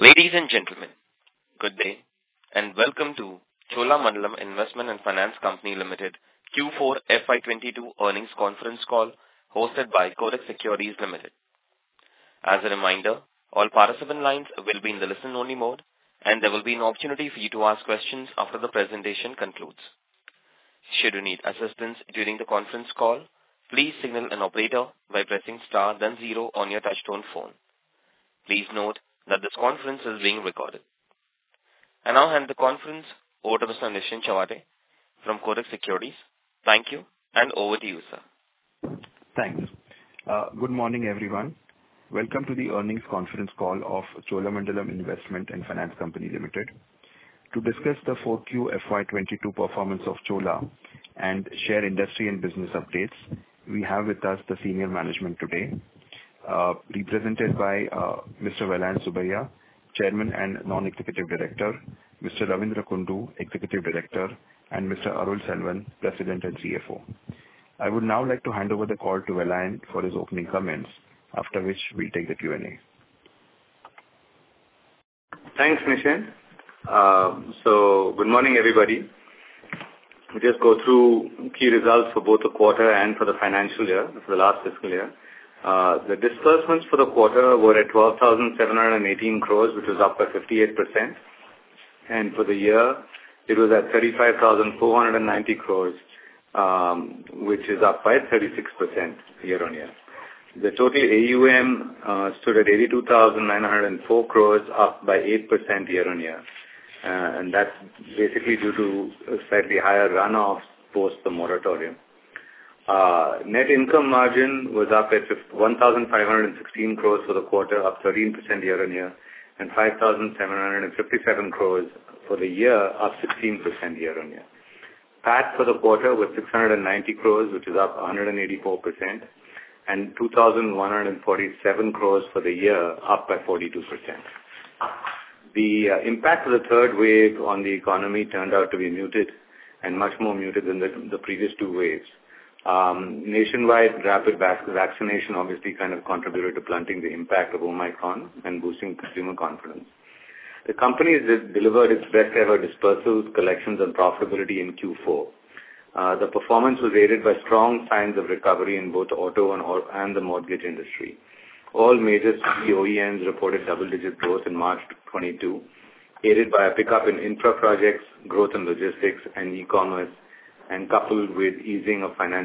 Ladies and gentlemen, good day, and welcome to Cholamandalam Investment and Finance Company Limited Q4 FY22 earnings conference call hosted by Kotak Securities Limited. As a reminder, all participant lines will be in the listen-only mode, and there will be an opportunity for you to ask questions after the presentation concludes. Should you need assistance during the conference call, please signal an operator by pressing star then 0 on your touchtone phone. Please note that this conference is being recorded. I now hand the conference over to Mr. Nischint Chawathe from Kotak Securities. Thank you, and over to you, sir. Thanks. Good morning, everyone. Welcome to the earnings conference call of Cholamandalam Investment and Finance Company Limited. To discuss the 4Q FY22 performance of Chola and share industry and business updates, we have with us the senior management today, represented by Mr. Vellayan Subbiah, Chairman and Non-Executive Director, Mr. Ravindra Kundu, Executive Director, and Mr. Arul Selvan, President and CFO. I would now like to hand over the call to Vellayan for his opening comments, after which we'll take the Q&A. Thanks, Nischint. So good morning, everybody. We just go through key results for both the quarter and for the financial year, for the last fiscal year. The disbursements for the quarter were at 12,718 crores, which was up by 58%. And for the year, it was at 35,490 crores, which is up by 36% year on year. The total AUM stood at 82,904 crores, up by 8% year on year. And that's basically due to a slightly higher runoff post the moratorium. Net income margin was up at 1,516 crores for the quarter, up 13% year on year, and 5,757 crores for the year, up 16% year on year. PAT for the quarter was 690 crores, which is up 184%, and 2,147 crores for the year, up by 42%. The impact of the third wave on the economy turned out to be muted, and much more muted than the previous two waves. Nationwide rapid vaccination obviously kind of contributed to blunting the impact of Omicron and boosting consumer confidence. The company has delivered its best ever dispersals, collections and profitability in Q4. The performance was aided by strong signs of recovery in both auto and the mortgage industry. All major CV OEMs reported double-digit growth in March 2022, aided by a pickup in infra projects, growth in logistics and e-commerce, and coupled with easing of finance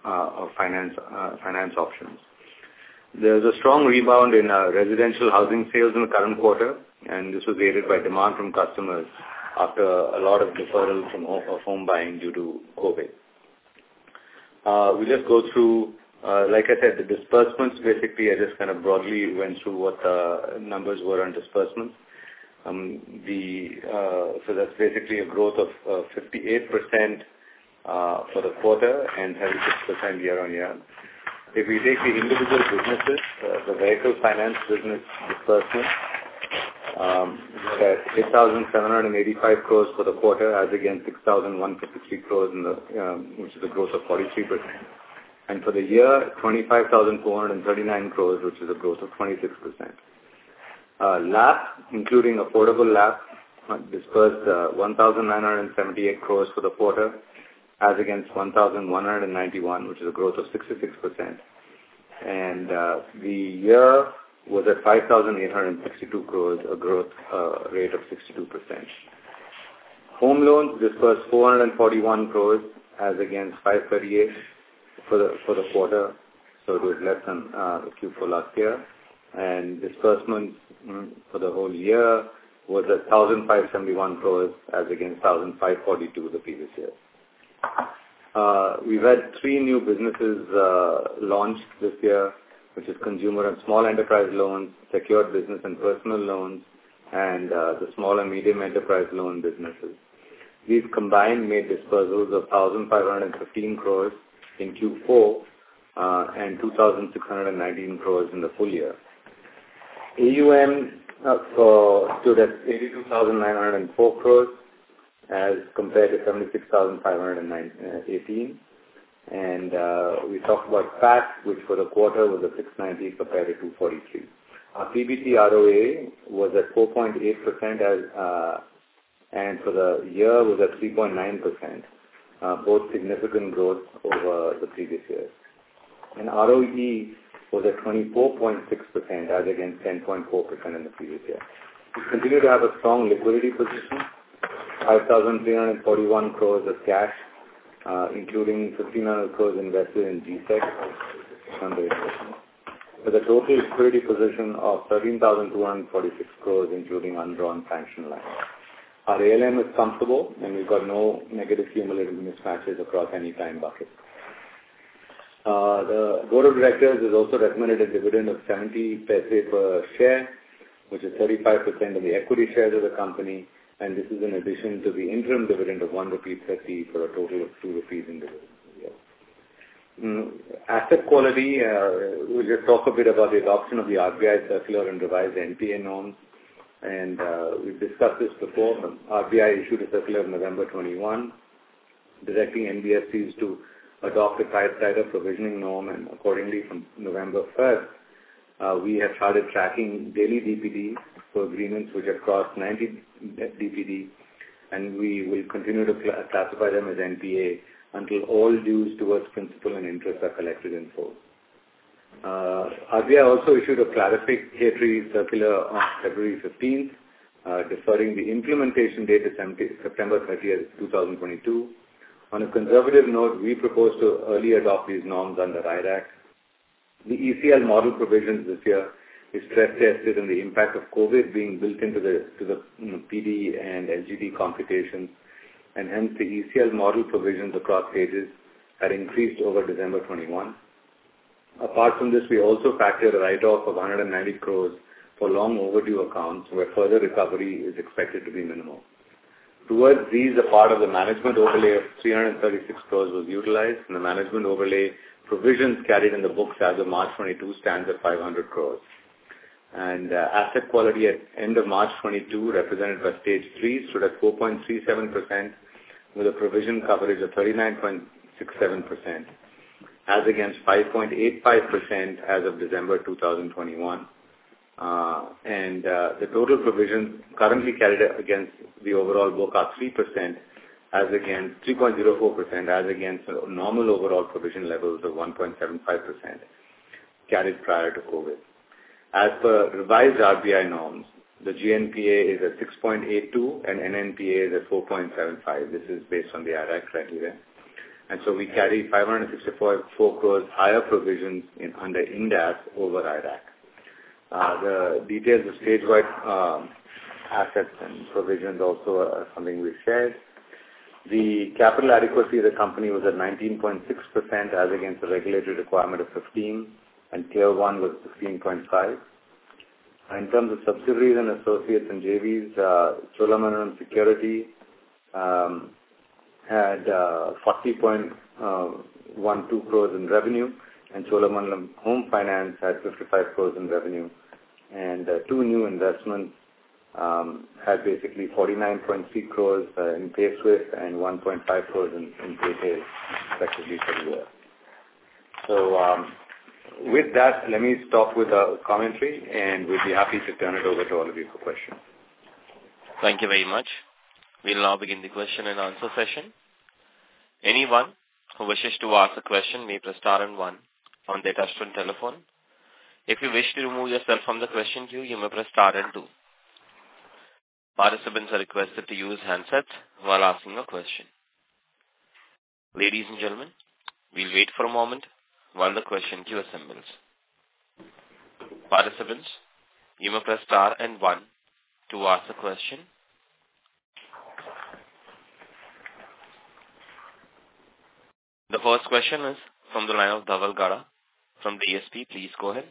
options. There's a strong rebound in residential housing sales in the current quarter, and this was aided by demand from customers after a lot of deferral of home buying due to COVID. We just go through, like I said, the disbursements. Basically, I just kind of broadly went through what the numbers were on disbursements. So that's basically a growth of 58%. For the quarter and 36% year on year. If we take the individual businesses, the vehicle finance business disbursement at 8,785 crores for the quarter, as against 6,153 crores which is a growth of 43%. And for the year, 25,439 crores, which is a growth of 26%. LAP, including affordable LAP, disbursed 1,978 crores for the quarter, as against 1,191, which is a growth of 66%. And the year was at 5,862 crores, a growth rate of 62%. Home loans disbursed 441 crores, as against 538 for the quarter, so it was less than the Q4 last year. And disbursements for the whole year was at 1,571 crores, as against 1,542 the previous year. We've had 3 new businesses launched this year, which is consumer and small enterprise loans, secured business and personal loans, and the small and medium enterprise loan businesses. These combined made dispersals of 1,515 crores in Q4 and 2,619 crores in the full year. AUM stood at 82,904 crores, as compared to 76,518. And we talked about PAT, which for the quarter was at 690 compared to 243. Our PBT ROA was at 4.8% and for the year was at 3.9%, both significant growth over the previous years. And ROE was at 24.6% as against 10.4% in the previous year. We continue to have a strong liquidity position, 5,341 crores of cash, including 1,500 crores invested in GSEC under investment, with a total liquidity position of 13,246 crores, including undrawn sanction lines. Our ALM is comfortable, and we've got no negative cumulative mismatches across any time bucket. The Board of Directors has also recommended a dividend of 70 paise per share, which is 35% of the equity shares of the company, and this is in addition to the interim dividend of 1.30 rupee for a total of 2 rupees in dividends. Asset quality, we'll just talk a bit about the adoption of the RBI circular and revised NPA norms. And we've discussed this before. RBI issued a circular in November 21, directing NBFCs to adopt a tighter provisioning norm, and accordingly from November 1st, we have started tracking daily DPD for agreements which have crossed 90 DPD, and we will continue to classify them as NPA until all dues towards principal and interest are collected in full. RBI also issued a clarificatory circular on February 15th, deferring the implementation date to September 30th, 2022. On a conservative note, we propose to early adopt these norms under IRAC. The ECL model provisions this year is stress tested, and the impact of COVID being built into the PD and LGD computations, and hence the ECL model provisions across stages had increased over December 21. Apart from this, we also factored a write-off of 190 crores for long overdue accounts where further recovery is expected to be minimal. Towards these, a part of the management overlay of 336 crores was utilized, and the management overlay provisions carried in the books as of March 22 stands at 500 crores. And asset quality at end of March 22, represented by stage 3, stood at 4.37%, with a provision coverage of 39.67%, as against 5.85% as of December 2021. And the total provisions currently carried against the overall book are 3%, as against 3.04%, as against normal overall provision levels of 1.75% carried prior to COVID. As per revised RBI norms, the GNPA is at 6.82 and NNPA is at 4.75. This is based on the IRAC criteria. And so we carry 564 crores higher provisions under IND-AS over IRAC. The details of stage-wide assets and provisions also are something we've shared. The capital adequacy of the company was at 19.6% as against the regulatory requirement of 15%, and Tier 1 was 16.5%. In terms of subsidiaries and associates and JVs, Cholamandalam Security had 40.12 crores in revenue, and Cholamandalam Home Finance had 55 crores in revenue. And two new investments had basically 49.3 crores in PaySwift and 1.5 crores in PayPay, respectively, for the year. So with that, let me stop with a commentary, and we'll be happy to turn it over to all of you for questions. Thank you very much. We'll now begin the question and answer session. Anyone who wishes to ask a question may press star and 1 on their touchtone telephone. If you wish to remove yourself from the question queue, you may press star and 2. Participants are requested to use handsets while asking a question. Ladies and gentlemen, we'll wait for a moment while the question queue assembles. Participants, you may press star and 1 to ask a question. The first question is from the line of Dhaval Gada from DSP. Please go ahead.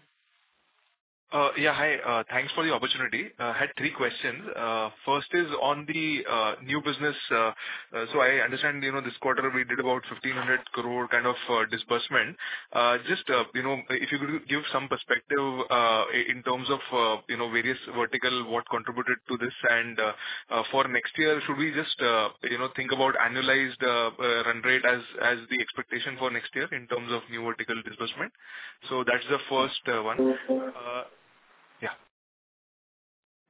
Hi. Thanks for the opportunity. I had three questions. First is on the new business. So I understand, this quarter we did about 1,500 crore kind of disbursement. Just, if you could give some perspective in terms of, various vertical, what contributed to this, and for next year, should we just, think about annualized run rate as the expectation for next year in terms of new vertical disbursement? So that's the first one. Yeah.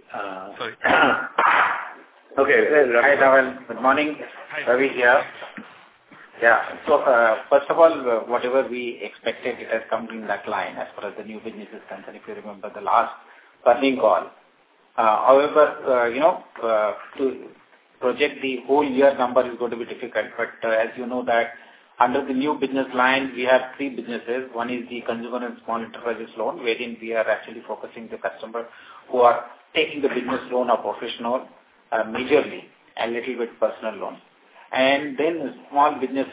Sorry. Okay. Hi, Dhaval. Good morning. Hi. Ravi here. Yeah. So, first of all, whatever we expected, it has come in that line as far as the new business is concerned, if you remember the last earnings call. However, to project the whole year number is going to be difficult. But as you know that under the new business line, we have three businesses. One is the consumer and small enterprises loan, wherein we are actually focusing the customer who are taking the business loan or professional majorly, and little bit personal loan. And then small business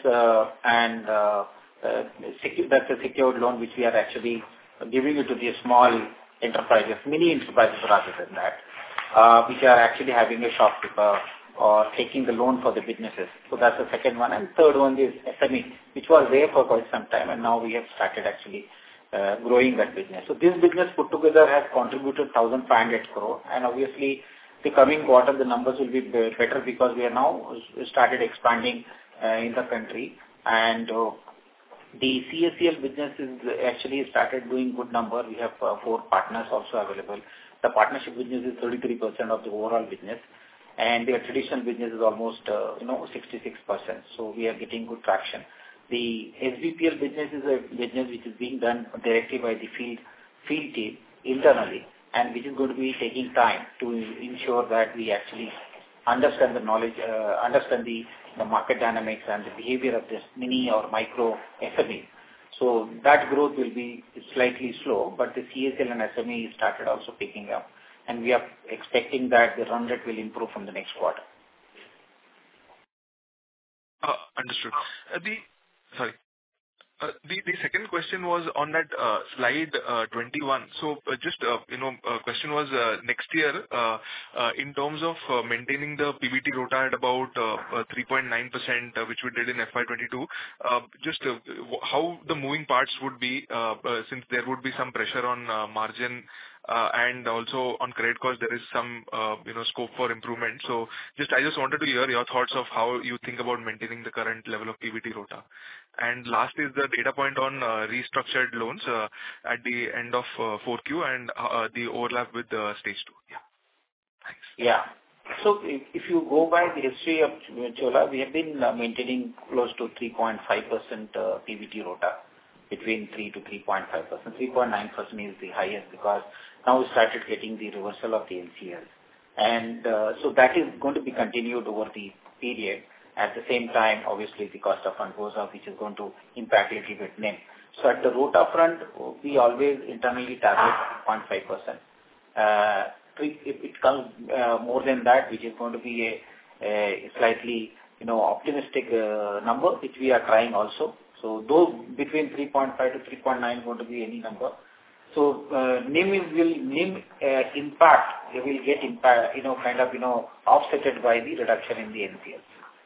that's a secured loan which we are actually giving it to the small enterprises, mini enterprises rather than that, which are actually having a shopkeeper or taking the loan for the businesses. So that's the second one. And third one is SME, which was there for quite some time, and now we have started actually growing that business. So this business put together has contributed 1,500 crore, and obviously the coming quarter the numbers will be better because we are now started expanding in the country, and the CSCL business is actually started doing good number. We have 4 partners also available. The partnership business is 33% of the overall business, and the traditional business is almost 66%. So we are getting good traction. The SBPL business is a business which is being done directly by the field team internally, and which is going to be taking time to ensure that we actually understand the knowledge, understand the market dynamics and the behavior of this mini or micro SME. So that growth will be slightly slow, but the CSL and SME started also picking up, and we are expecting that the run rate will improve from the next quarter. Understood. The second question was on that slide 21. So just question was next year in terms of maintaining the PBT ROTA at about 3.9%, which we did in FY22. Just how the moving parts would be since there would be some pressure on margin. And also on credit cost, there is some scope for improvement. So I just wanted to hear your thoughts of how you think about maintaining the current level of PBT ROTA. And last is the data point on restructured loans at the end of 4Q and the overlap with stage 2. Yeah. Thanks. Yeah. So if you go by the history of Chola, we have been maintaining close to 3.5% PBT ROTA, between 3 to 3.5%. 3.9% is the highest because now we started getting the reversal of the NCL. And so that is going to be continued over the period. At the same time, obviously, the cost of fund goes up, which is going to impact a little bit NIM. So at the ROTA front, we always internally target 0.5%. If it comes more than that, which is going to be a slightly optimistic number, which we are trying also. So those between 3.5 to 3.9 going to be any number. So NIM impact will get impact, offsetted by the reduction in the NCL.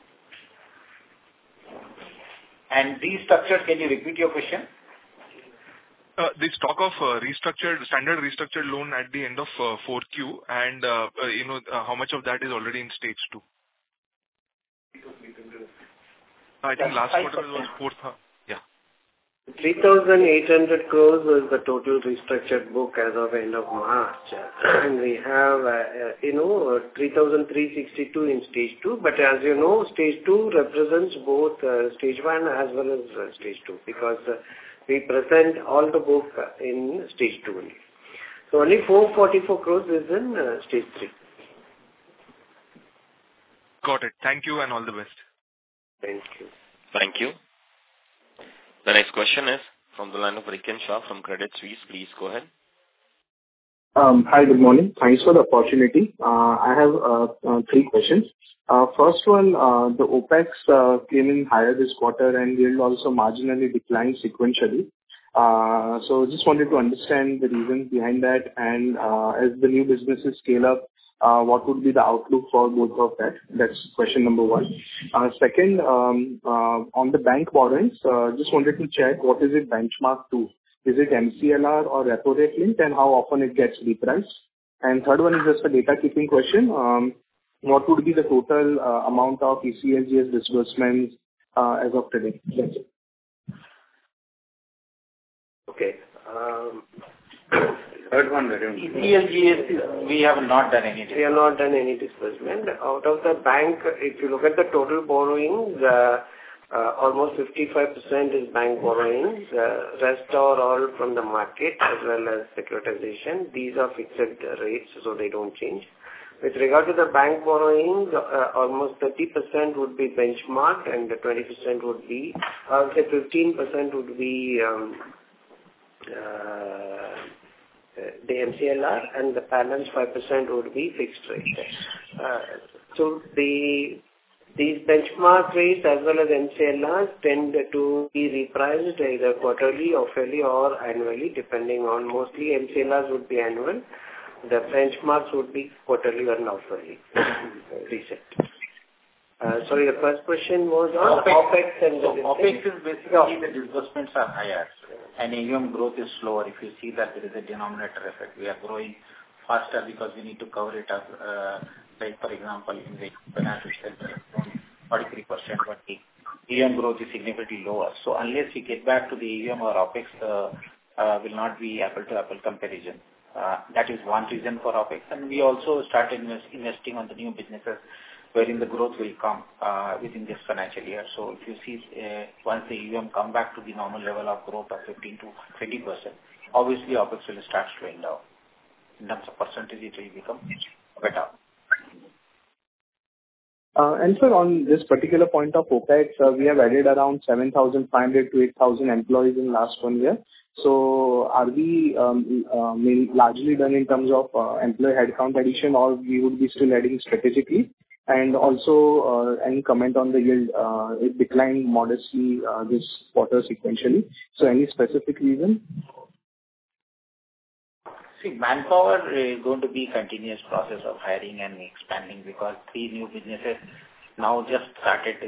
And restructured, can you repeat your question? The stock of standard restructured loan at the end of 4Q, and how much of that is already in stage 2? I think last quarter was 4th. Yeah. 3,800 crores was the total restructured book as of end of March. And we have, 3,362 in stage 2. But as you know, stage 2 represents both stage 1 as well as stage 2 because we present all the book in stage 2 only. So only 444 crores is in stage 3. Got it. Thank you and all the best. Thank you. Thank you. The next question is from the line of Rikin Shah from Credit Suisse. Please go ahead. Hi, good morning. Thanks for the opportunity. I have 3 questions. First one, the OPEX came in higher this quarter and will also marginally decline sequentially. So just wanted to understand the reasons behind that, and as the new businesses scale up, what would be the outlook for both of that? That's question number 1. Second, on the bank borrowings, just wanted to check what is it benchmarked to? Is it MCLR or repo rate linked, and how often it gets repriced? And third one is just a data keeping question. What would be the total amount of ECLGS disbursements as of today? That's it. Okay. third one, very ECLGS, we have not done any disbursement. We have not done any disbursement. Out of the bank, if you look at the total borrowings, almost 55% is bank borrowings. Rest are all from the market as well as securitization. These are fixed rates, so they don't change. With regard to the bank borrowings, almost 30% would be benchmarked and 20% would be, say 15% would be the MCLR, and the balance 5% would be fixed rate. So these benchmark rates as well as MCLRs tend to be repriced either quarterly, half-yearly or annually, depending on, mostly MCLRs would be annual. The benchmarks would be quarterly or half-yearly reset. Sorry, the first question was on OPEX and the OPEX is basically the disbursements are higher and AUM growth is slower. If you see that there is a denominator effect, we are growing faster because we need to cover it up. Like for example, in the financial sector, 43%, but the AUM growth is significantly lower. So unless we get back to the AUM or OPEX, will not be apple-to-apple comparison. That is one reason for OPEX. And we also started investing on the new businesses wherein the growth will come within this financial year. So if you see, once the AUM come back to the normal level of growth of 15 to 20%, obviously OPEX will start slowing down. In terms of percentage, it will become better. And sir, on this particular point of OPEX, we have added around 7,500 to 8,000 employees in last 1 year. So are we largely done in terms of employee headcount addition, or we would be still adding strategically? And also, any comment on the yield? It declined modestly this quarter sequentially. So any specific reason? See, manpower is going to be a continuous process of hiring and expanding because these new businesses now just started,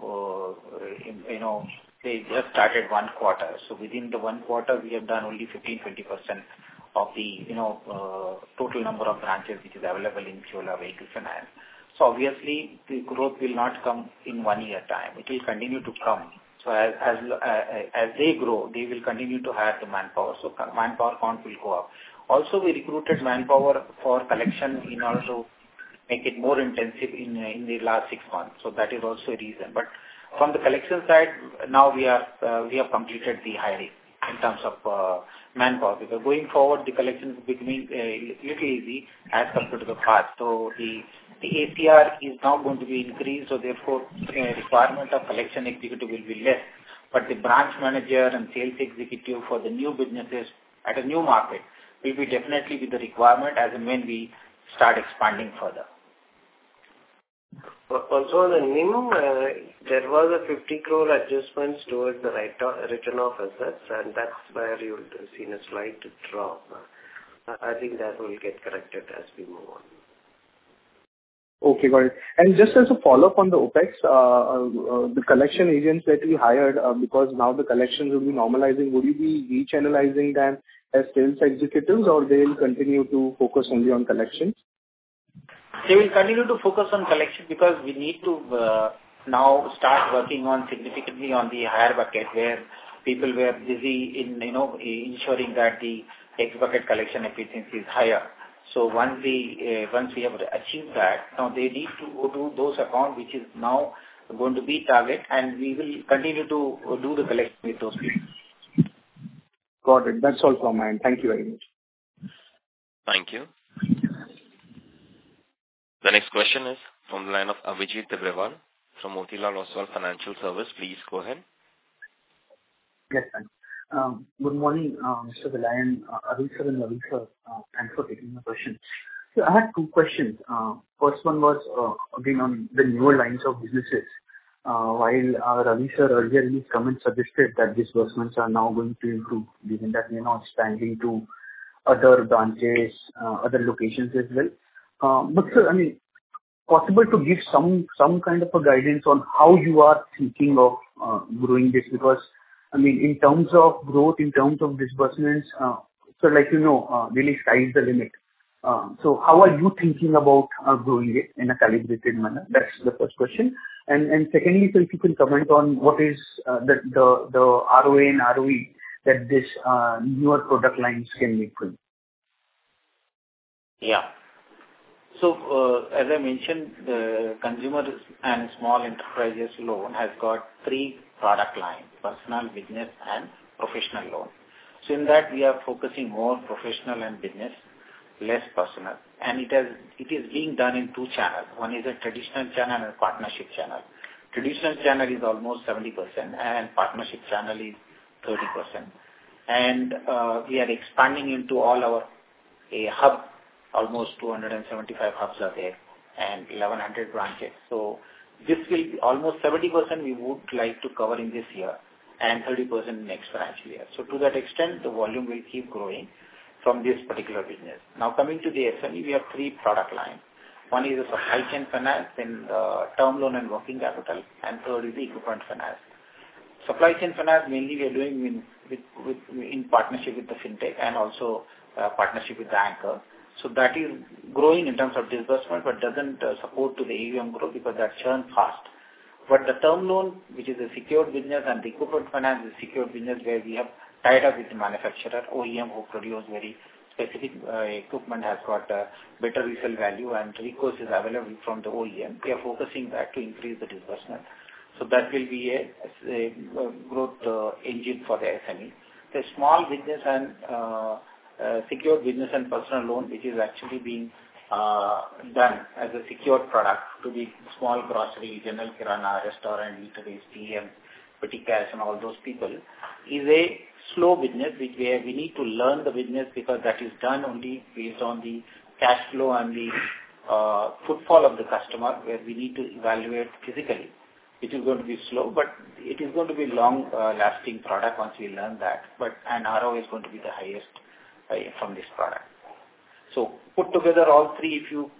they just started 1 quarter. So within the 1 quarter, we have done only 15-20% of the, total number of branches which is available in Chola Vehicle Finance. So obviously, the growth will not come in 1 year time. It will continue to come. So as they grow, they will continue to hire the manpower. So manpower count will go up. Also, we recruited manpower for collection in order to make it more intensive in the last 6 months. So that is also a reason. But from the collection side, now we have completed the hiring in terms of manpower. Because going forward, the collection is becoming a little easy as compared to the past. So the ACR is now going to be increased. So therefore, the requirement of collection executive will be less. But the branch manager and sales executive for the new businesses at a new market will be definitely with the requirement as and when we start expanding further. Also on the NIM, there was a 50 crore adjustments towards the return of assets, and that's where you'll see a slight drop. I think that will get corrected as we move on. Okay, got it. And just as a follow-up on the OPEX, the collection agents that we hired, because now the collections will be normalizing, would you be rechannelizing them as sales executives, or they will continue to focus only on collections? They will continue to focus on collection because we need to now start working on significantly on the higher bucket where people were busy in ensuring that the X bucket collection efficiency is higher. So once we have achieved that, now they need to go to those accounts which is now going to be target, and we will continue to do the collection with those people. Got it. That's all from my end. Thank you very much. Thank you. The next question is from the line of Abhijit Tibrewal from Motilal Oswal Financial Service. Please go ahead. Yes, thanks. Good morning, Mr. Vellayan, Arul sir and Ravi sir. Thanks for taking my question. So I had 2 questions. First one was again on the newer lines of businesses. While Ravi sir earlier in his comments suggested that disbursements are now going to improve, given that we are now expanding to other branches, other locations as well. But sir, I mean, possible to give some kind of a guidance on how you are thinking of growing this? Because I mean, in terms of growth, in terms of disbursements, so like really sky's the limit. So how are you thinking about growing it in a calibrated manner? That's the first question. And secondly, so if you can comment on what is the ROA and ROE that this newer product lines can make for you. Yeah. So, as I mentioned, the consumer and small enterprises loan has got 3 product lines: personal, business, and professional loan. So, in that we are focusing more professional and business, less personal, and it is being done in 2 channels. One is a traditional channel and a partnership channel. Traditional channel is almost 70%, and partnership channel is 30%. And we are expanding into all our hub. Almost 275 hubs are there and 1100 branches. So this will be almost 70% we would like to cover in this year and 30% next financial year. So to that extent, the volume will keep growing from this particular business. Now coming to the SME, we have 3 product lines. One is the supply chain finance, then the term loan and working capital, and third is the equipment finance. Supply chain finance mainly we are doing in partnership with the fintech and also partnership with the anchor. So that is growing in terms of disbursement, but doesn't support to the AUM growth because that churns fast. But the term loan, which is a secured business, and the equipment finance is a secured business where we have tied up with the manufacturer, OEM, who produce very specific equipment, has got better resale value, and recourse is available from the OEM. We are focusing that to increase the disbursement. So that will be a growth engine for the SME. The small business and secured business and personal loan, which is actually being done as a secured product to the small grocery, general kirana, restaurant, eateries, PM, petty cash, and all those people, is a slow business where we need to learn the business because that is done only based on the cash flow and the footfall of the customer, where we need to evaluate physically. It is going to be slow, but it is going to be long-lasting product once we learn that. And ROI is going to be the highest from this product. So put together all 3, if you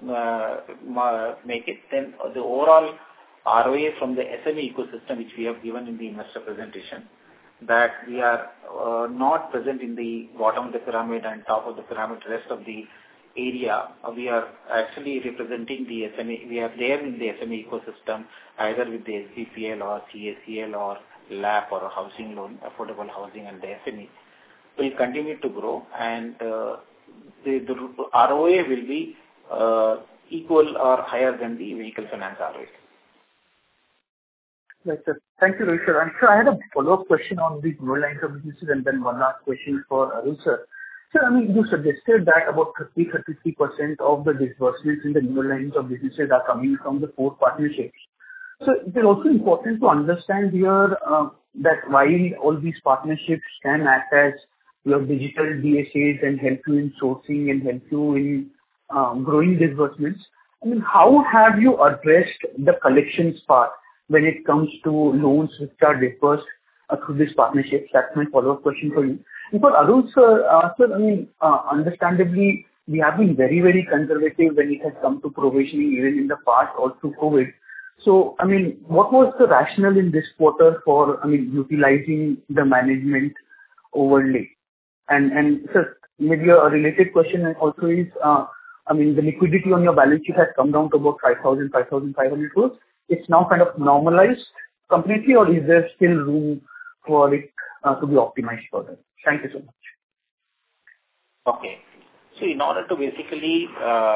make it, then the overall ROA from the SME ecosystem, which we have given in the investor presentation, that we are not present in the bottom of the pyramid and top of the pyramid, rest of the area. We are actually representing the SME. We are there in the SME ecosystem, either with the SBPL or CACL or LAP or a housing loan, affordable housing, and the SME will continue to grow, and the ROA will be equal or higher than the vehicle finance ROA. Right, sir. Thank you, Rohit sir. And sir, I had a follow-up question on these new lines of businesses, and then one last question for Arul sir. Sir, I mean, you suggested that about 33% of the disbursements in the new lines of businesses are coming from the 4 partnerships. So it is also important to understand here that while all these partnerships can act as your digital DSAs and help you in sourcing and help you in growing disbursements, I mean, how have you addressed the collections part when it comes to loans which are disbursed through these partnerships? That's my follow-up question for you. And for Arul sir, I mean, understandably, we have been very, very conservative when it has come to provisioning, even in the past or through COVID. So, I mean, what was the rationale in this quarter for, I mean, utilizing the management overlay? And sir, maybe a related question also is, I mean, the liquidity on your balance sheet has come down to about 5,500 crores. It's now kind of normalized completely, or is there still room for it to be optimized further? Thank you so much. Okay. So in order to basically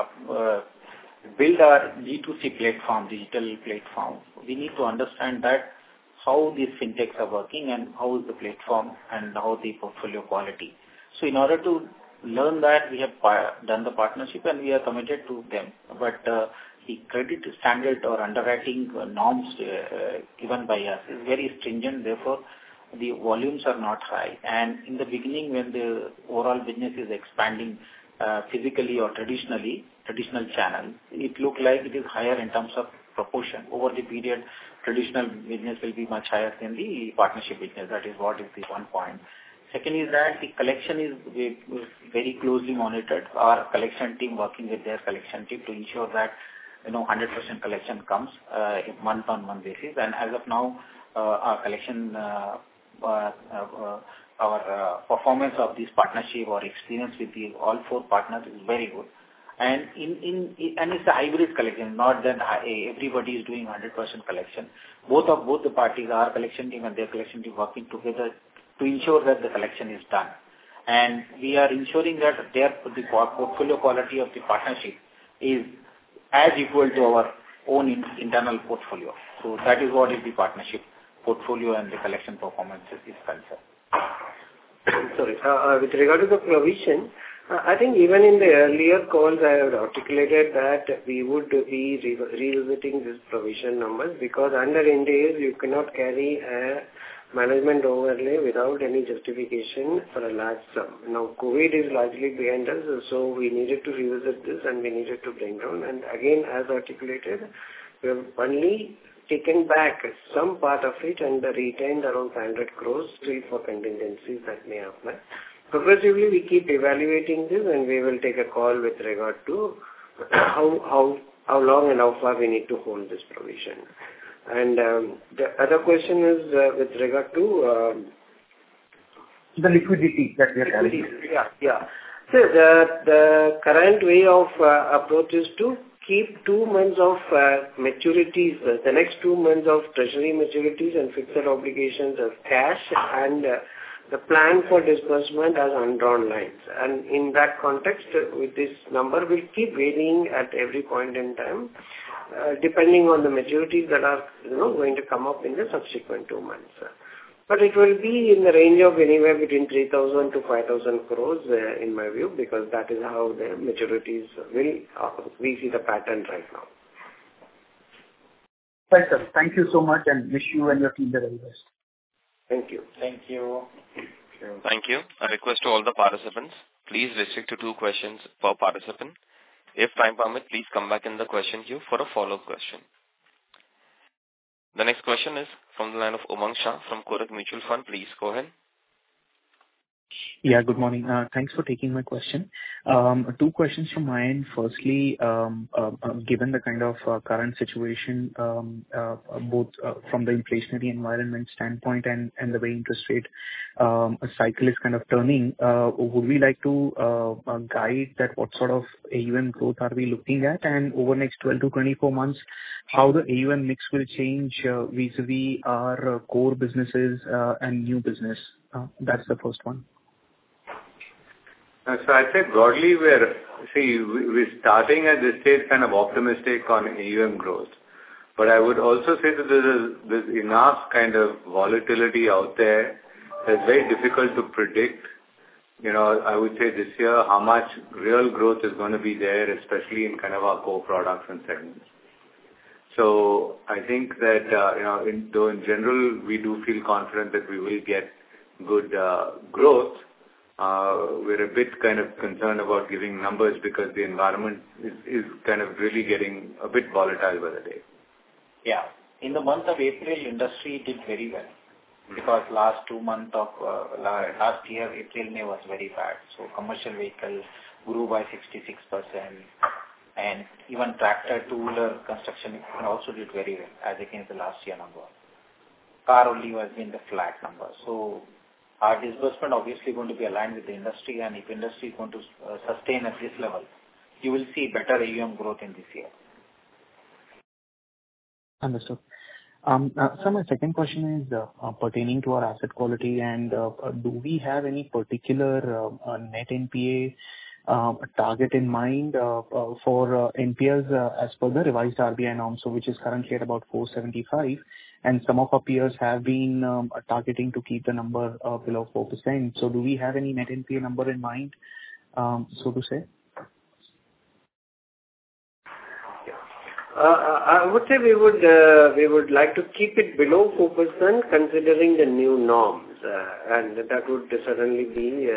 build our D2C platform, digital platform, we need to understand that how these fintechs are working and how is the platform and how the portfolio quality. So in order to learn that, we have done the partnership and we are committed to them. But the credit standard or underwriting norms given by us is very stringent. Therefore, the volumes are not high. And in the beginning, when the overall business is expanding physically or traditional channel, it looked like it is higher in terms of proportion. Over the period, traditional business will be much higher than the partnership business. That is what is the one point. Second is that the collection is very closely monitored. Our collection team working with their collection team to ensure that 100% collection comes month-on-month basis. And as of now, our collection, our performance of this partnership or experience with all 4 partners is very good. And it's a hybrid collection, not that everybody is doing 100% collection. Both the parties, our collection team and their collection team, working together to ensure that the collection is done. and we are ensuring that the portfolio quality of the partnership is as equal to our own internal portfolio. So that is what is the partnership portfolio and the collection performance is concerned. Sorry. With regard to the provision, I think even in the earlier calls I have articulated that we would be revisiting these provision numbers because under Ind AS you cannot carry a management overlay without any justification for a large sum. Now COVID is largely behind us, so we needed to revisit this and we needed to bring down. And again, as articulated, we have only taken back some part of it and retained around 500 crores still for contingencies that may apply. Progressively, we keep evaluating this and we will take a call with regard to how long and how far we need to hold this provision. And the other question is with regard to the liquidity that we are carrying. Yeah. So the current way of approach is to keep 2 months of maturities, the next 2 months of treasury maturities and fixed obligations as cash, and the plan for disbursement as undrawn lines. And in that context, with this number, will keep varying at every point in time, depending on the maturities that are going to come up in the subsequent 2 months. But it will be in the range of anywhere between 3,000 to 5,000 crores in my view, because that is how the maturities will, we see the pattern right now. Right, sir. Thank you so much and wish you and your team the very best. Thank you. Thank you. Thank you. A request to all the participants. Please restrict to 2 questions per participant. If time permit, please come back in the question queue for a follow-up question. The next question is from the line of Umang Shah from Kotak Mutual Fund. Please go ahead. Yeah, good morning. Thanks for taking my question. 2 questions from my end. Firstly, given the kind of current situation, both from the inflationary environment standpoint and the way interest rate cycle is kind of turning, would we like to guide that what sort of AUM growth are we looking at? And over next 12 to 24 months, how the AUM mix will change vis-a-vis our core businesses and new business? That's the first one. So I'd say broadly we're starting at this stage kind of optimistic on AUM growth. But I would also say that there's enough kind of volatility out there that's very difficult to predict. I would say this year how much real growth is going to be there, especially in kind of our core products and segments. So I think that, though in general we do feel confident that we will get good growth, we're a bit kind of concerned about giving numbers because the environment is kind of really getting a bit volatile by the day. Yeah. In the month of April, industry did very well because last 2 months of last year, April, May was very bad. So commercial vehicle grew by 66% and even tractor, two-wheeler construction also did very well as against the last year number. Car only was in the flat number. So our disbursement obviously going to be aligned with the industry, and if industry is going to sustain at this level, you will see better AUM growth in this year. Understood. So my second question is pertaining to our asset quality, and do we have any particular net NPA target in mind for NPAs as per the revised RBI norm, so which is currently at about 475, and some of our peers have been targeting to keep the number below 4%. So do we have any net NPA number in mind, so to say? I would say we would like to keep it below 4% considering the new norms, and that would certainly be,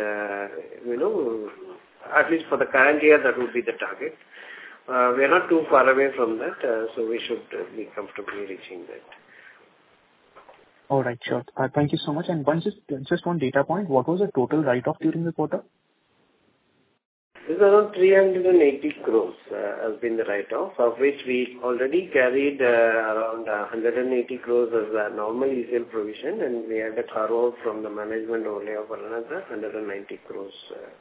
at least for the current year, that would be the target. We are not too far away from that, so we should be comfortably reaching that. All right, sure. Thank you so much. And just one data point, what was the total write-off during the quarter? This is around 380 crores has been the write-off, of which we already carried around 180 crores as a normal ECL provision, and we had a carve-out from the management only of another 190 crores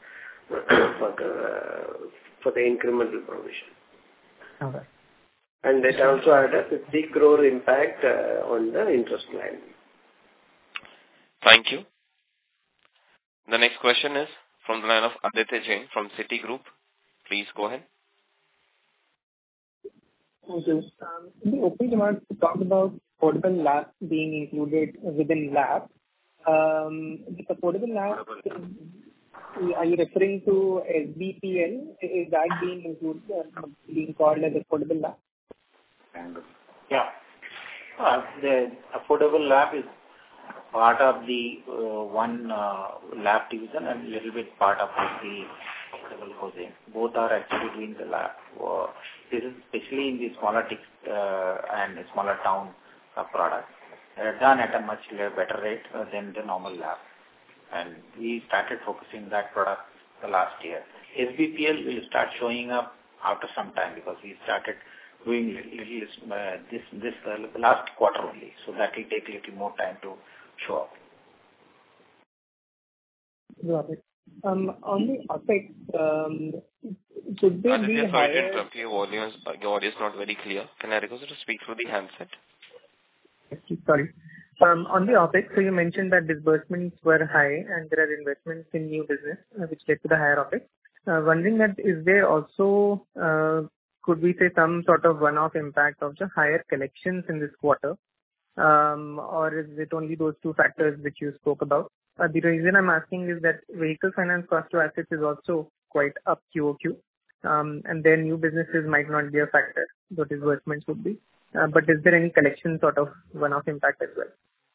for the incremental provision. All right. And it also had a 50 crore impact on the interest line. Thank you. The next question is from the line of Aditya Jain from Citigroup. Please go ahead. Thank you. In the opening remarks, you talked about affordable LAP being included within LAP. The affordable LAP, are you referring to SBPL? Is that being included, being called as affordable LAP? Yeah. The affordable LAP is part of the one LAP division and a little bit part of the affordable housing. Both are actually doing the LAP. This is especially in the smaller and smaller town products. They are done at a much better rate than the normal LAP. And we started focusing that product the last year. SBPL will start showing up after some time because we started doing this last quarter only. So that will take a little more time to show up. Got it. On the OpEx, should there be Sorry higher... to interrupt you. Your audio is not very clear. Can I request you to speak through the handset? Sorry. On the OpEx, so you mentioned that disbursements were high and there are investments in new business which led to the higher OpEx. Wondering that is there also, could we say some sort of one-off impact of the higher collections in this quarter? Or is it only those two factors which you spoke about? The reason I'm asking is that vehicle finance cost to assets is also quite up QOQ. And then new businesses might not be a factor, though disbursements would be. But is there any collection sort of one-off impact as well?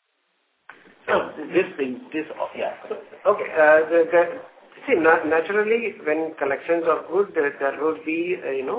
Yeah. Okay. See, naturally, when collections are good, there will be,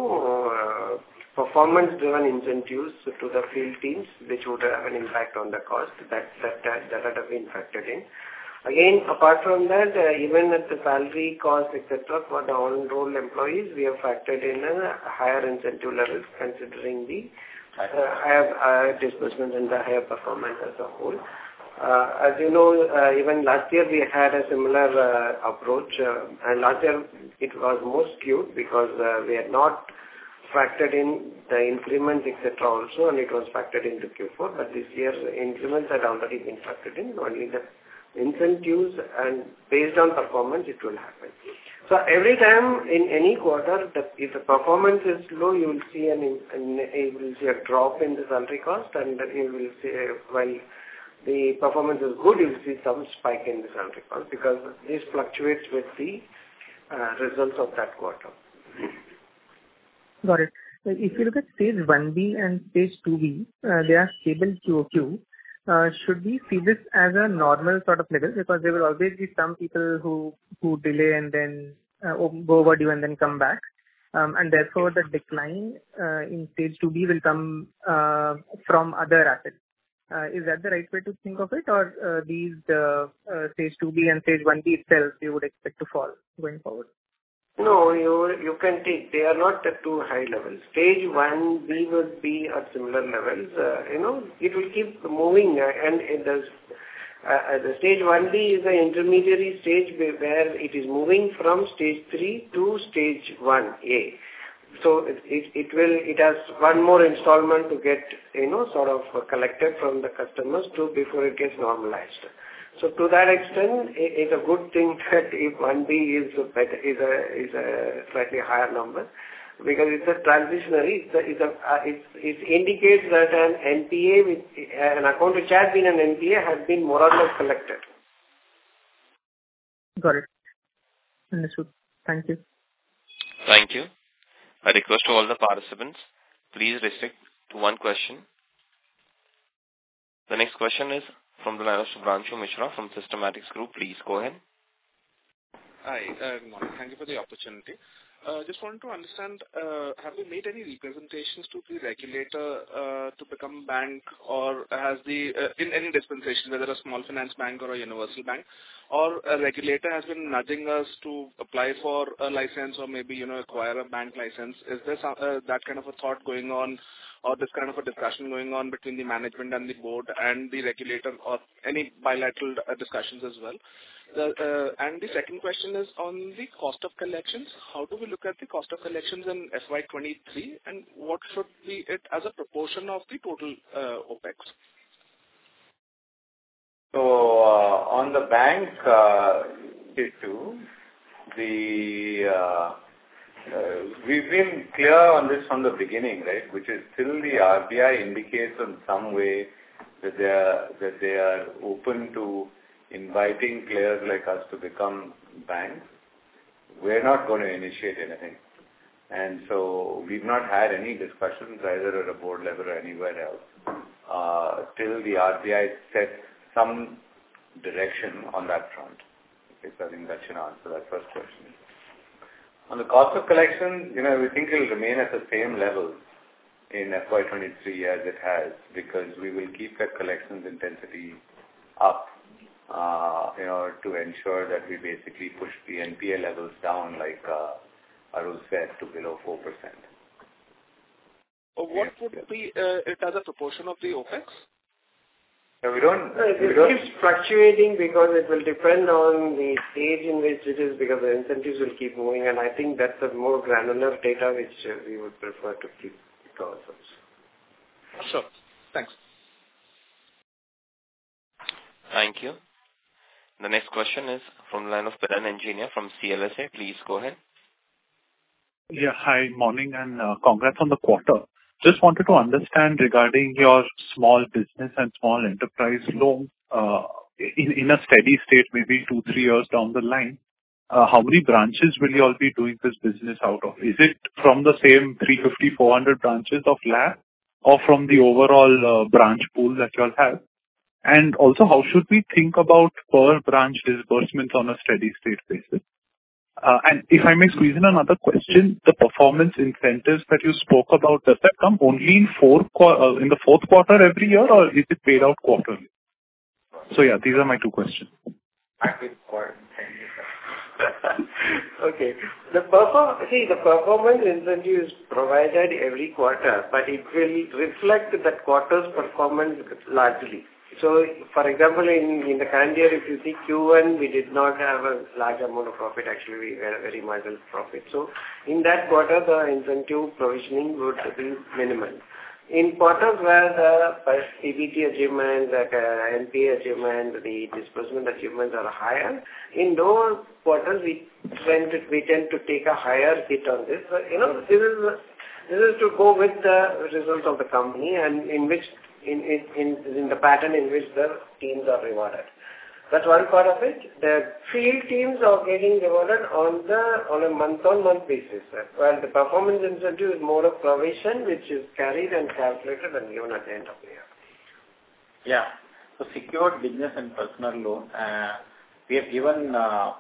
performance-driven incentives to the field teams, which would have an impact on the cost. That have been factored in. Again, apart from that, even at the salary cost, etc., for the on-roll employees, we have factored in a higher incentive levels considering the higher disbursements and the higher performance as a whole. As you know, even last year we had a similar approach, and last year it was more skewed because we had not factored in the increments, etc. also, and it was factored into Q4. But this year, increments had already been factored in. Only the incentives and based on performance, it will happen. So every time in any quarter, if the performance is low, you will see a drop in the salary cost, and then you will see while the performance is good, you will see some spike in the salary cost because this fluctuates with the results of that quarter. Got it. If you look at stage 1B and stage 2B, they are stable QOQ. Should we see this as a normal sort of level? Because there will always be some people who delay and then go overdue and then come back. And therefore, the decline in stage 2B will come from other assets. Is that the right way to think of it? Or these stage 2B and stage 1B itself, you would expect to fall going forward? No, you can take. They are not at too high levels. Stage 1B would be at similar levels. It will keep moving, and the stage 1B is an intermediary stage where it is moving from stage 3 to stage 1A. So it has one more installment to get sort of collected from the customers before it gets normalized. So to that extent, it's a good thing that if 1B is a slightly higher number, because it's a transitionary. It indicates that an NPA, an account which has been an NPA, has been more or less collected. Got it. Understood. Thank you. Thank you. I request to all the participants, please restrict to one question. The next question is from the line of Subhranshu Mishra from Systematix Group. Please go ahead. Hi, good morning. Thank you for the opportunity. Just wanted to understand, have you made any representations to the regulator to become bank, or has in any dispensation, whether a small finance bank or a universal bank, or a regulator has been nudging us to apply for a license or maybe, acquire a bank license? Is there that kind of a thought going on, or this kind of a discussion going on between the management and the board and the regulator, or any bilateral discussions as well? And the second question is on the cost of collections. How do we look at the cost of collections in FY23, and what should be it as a proportion of the total OPEX? So on the bank, stage 2, we've been clear on this from the beginning, right? Which is till the RBI indicates in some way that they are open to inviting players like us to become banks, we're not going to initiate anything. And so we've not had any discussions either at a board level or anywhere else till the RBI sets some direction on that front. Okay, so I think that should answer that first question. On the cost of collection, we think it will remain at the same level in FY23 as it has, because we will keep that collections intensity up in order to ensure that we basically push the NPA levels down, like Arul said, to below 4%. What would be it as a proportion of the OPEX? It keeps fluctuating because it will depend on the stage in which it is, because the incentives will keep moving, and I think that's a more granular data which we would prefer to keep to ourselves. Sure. Thanks. Thank you. The next question is from the line of Piran Engineer from CLSA. Please go ahead. Yeah, hi, morning, and congrats on the quarter. Just wanted to understand regarding your small business and small enterprise loan in a steady state, maybe 2-3 years down the line. How many branches will you all be doing this business out of? Is it from the same 350-400 branches of LAP, or from the overall branch pool that you all have? And also, how should we think about per branch disbursements on a steady state basis? And if I may squeeze in another question, the performance incentives that you spoke about, does that come only in the fourth quarter every year, or is it paid out quarterly? So yeah, these are my two questions. Okay. The performance incentive is provided every quarter, but it will reflect that quarter's performance largely. So, for example, in the current year, if you see Q1, we did not have a large amount of profit. Actually, we had a very marginal profit. So, in that quarter, the incentive provisioning would be minimal. In quarters where the PBT achievement, the NPA achievement, the disbursement achievements are higher, in those quarters, we tend to take a higher hit on this. So, this is to go with the results of the company, and in which in the pattern in which the teams are rewarded. That's one part of it. The field teams are getting rewarded on a month-on-month basis. While the performance incentive is more of provision, which is carried and calculated and given at the end of the year. Yeah. So secured business and personal loan, we have given our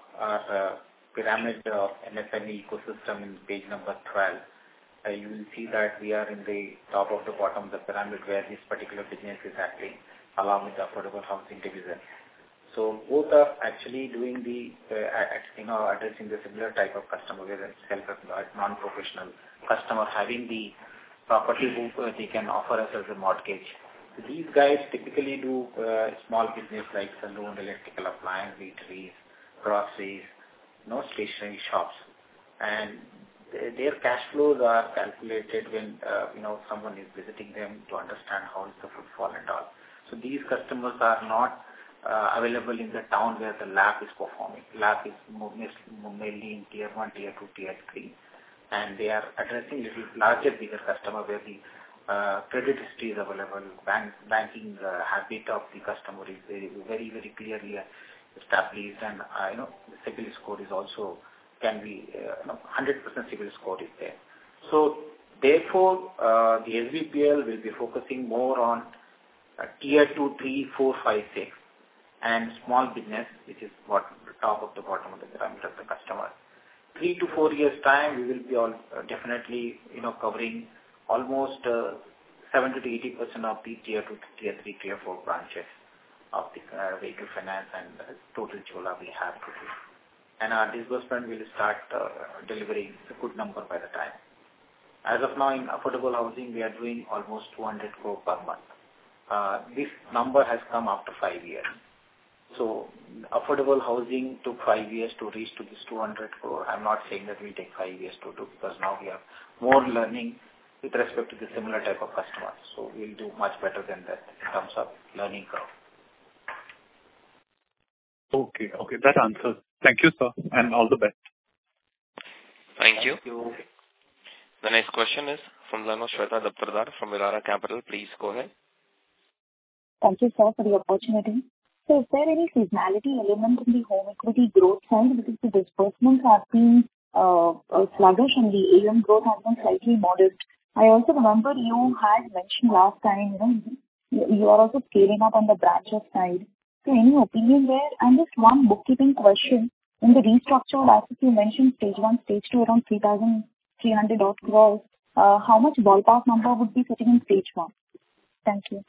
pyramid of MSME ecosystem in page number 12. You will see that we are in the top of the bottom of the pyramid where this particular business is acting, along with the affordable housing division. So both are actually doing addressing the similar type of customer, whether it's self-employed, non-professional customer having the property who they can offer us as a mortgage. So these guys typically do small business like saloon, electrical appliance, eateries, groceries, stationery shops, and their cash flows are calculated when someone is visiting them to understand how is the footfall and all. So these customers are not available in the town where the LAP is performing. LAP is mainly in tier 1, tier 2, tier 3, and they are addressing little larger, bigger customer where the credit history is available. Banking habit of the customer is very, very clearly established, and the CIBIL score is also can be 100% CIBIL score is there. So therefore, the SBPL will be focusing more on tier 2, 3, 4, 5, 6, and small business, which is what the top of the bottom of the pyramid of the customer. 3 to 4 years time, we will be all definitely covering almost 70 to 80% of the tier 2, tier 3, tier 4 branches of the vehicle finance and total Chola we have to do. And our disbursement will start delivering a good number by the time. As of now, in affordable housing, we are doing almost 200 crore per month. This number has come after 5 years. So affordable housing took 5 years to reach to this 200 crore. I'm not saying that we take 5 years to do, because now we have more learning with respect to the similar type of customers. So we'll do much better than that in terms of learning curve. Okay, that answers. Thank you, sir, and all the best. Thank you. The next question is from Shweta Daptardar from Elara Capital. Please go ahead. Thank you, sir, for the opportunity. So is there any seasonality element in the home equity growth side, because the disbursements have been sluggish and the AUM growth has been slightly modest? I also remember you had mentioned last time, you are also scaling up on the branches side. So any opinion there? And just one bookkeeping question. In the restructured assets, you mentioned stage 1, stage 2 around 3,300 odd crores. How much ballpark number would be sitting in stage 1? Thank you.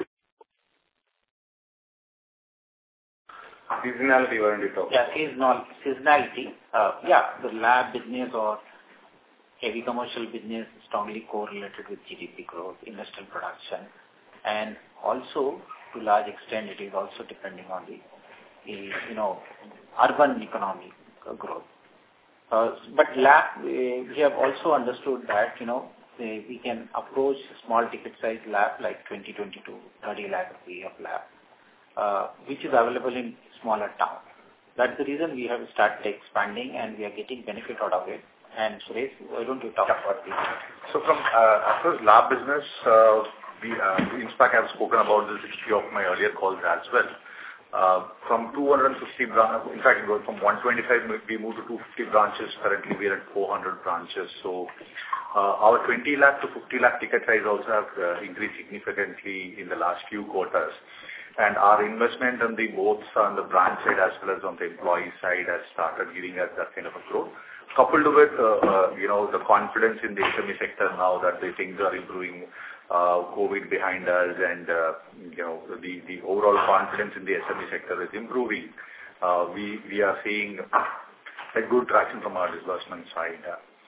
Seasonality, why don't you talk? Yeah, seasonality. The lab business or heavy commercial business is strongly correlated with GDP growth, industrial production, and also to large extent it is also depending on the urban economic growth. But lab, we have also understood that we can approach small ticket size lab like 20 to 30 lakh rupee of lab, which is available in smaller towns. That's the reason we have started expanding and we are getting benefit out of it. And Suresh, why don't you talk about this? So from as far as lab business, in fact I've spoken about this in few of my earlier calls as well. From 250 branches, in fact from 125 we moved to 250 branches. Currently we are at 400 branches. So our 20 lakh to 50 lakh ticket size also have increased significantly in the last few quarters. And our investment on both on the branch side as well as on the employee side has started giving us that kind of a growth. Coupled with the confidence in the SME sector now that the things are improving, COVID behind us, and the overall confidence in the SME sector is improving. We are seeing a good traction from our disbursement side.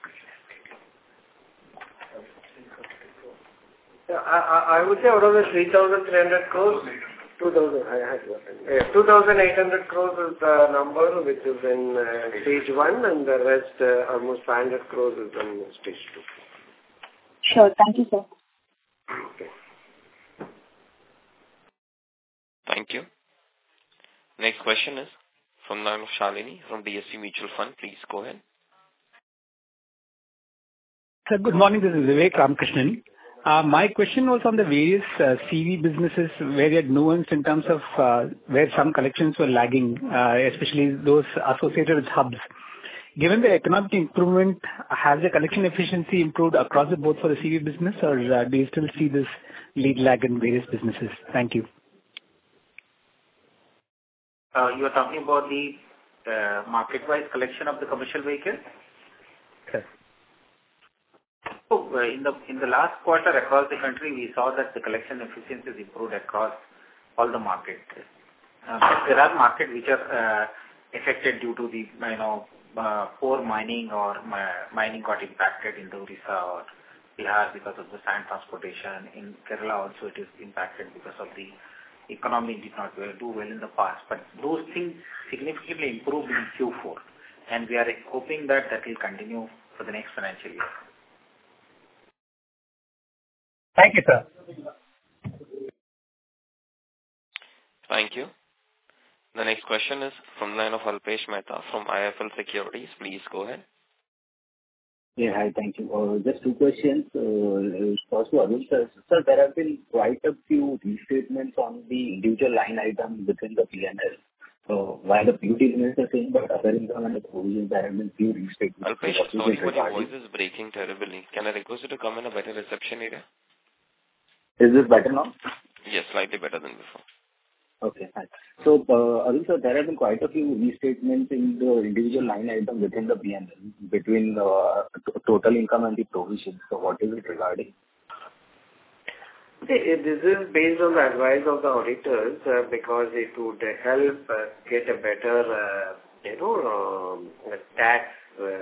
I would say out of the 3,300 crores, 2,800 crores is the number which is in stage 1, and the rest almost 500 crores is in stage 2. Sure, thank you, sir. Okay. Thank you. Next question is from Shalini from DSP Mutual Fund. Please go ahead. Sir, good morning. This is Vivek Ramakrishnan. My question was on the various CV businesses where you had nuance in terms of where some collections were lagging, especially those associated with hubs. Given the economic improvement, has the collection efficiency improved across the board for the CV business, or do you still see this lead lag in various businesses? Thank you. You are talking about the market-wise collection of the commercial vehicle? Yes. So, in the last quarter across the country, we saw that the collection efficiencies improved across all the markets. There are markets which are affected due to the poor mining, or mining got impacted in the Odisha or Bihar because of the sand transportation. In Kerala also it is impacted because of the economy did not do well in the past. But those things significantly improved in Q4, and we are hoping that will continue for the next financial year. Thank you, sir. Thank you. The next question is from the line of Alpesh Mehta from IIFL Securities. Please go ahead. Yeah, hi, thank you. Just two questions. First to Arun sir. Sir, there have been quite a few restatements on the individual line items within the P&L. So while the PUT remains the same, but other income and the provisions, there have been few restatements. Alpesh, sorry, but your voice is breaking terribly. Can I request you to come in a better reception area? Is this better now? Yes, slightly better than before. Okay, fine. So, Arun sir, there have been quite a few restatements in the individual line item within the P&L between total income and the provision. So, what is it regarding? See, this is based on the advice of the auditors because it would help get a better, tax,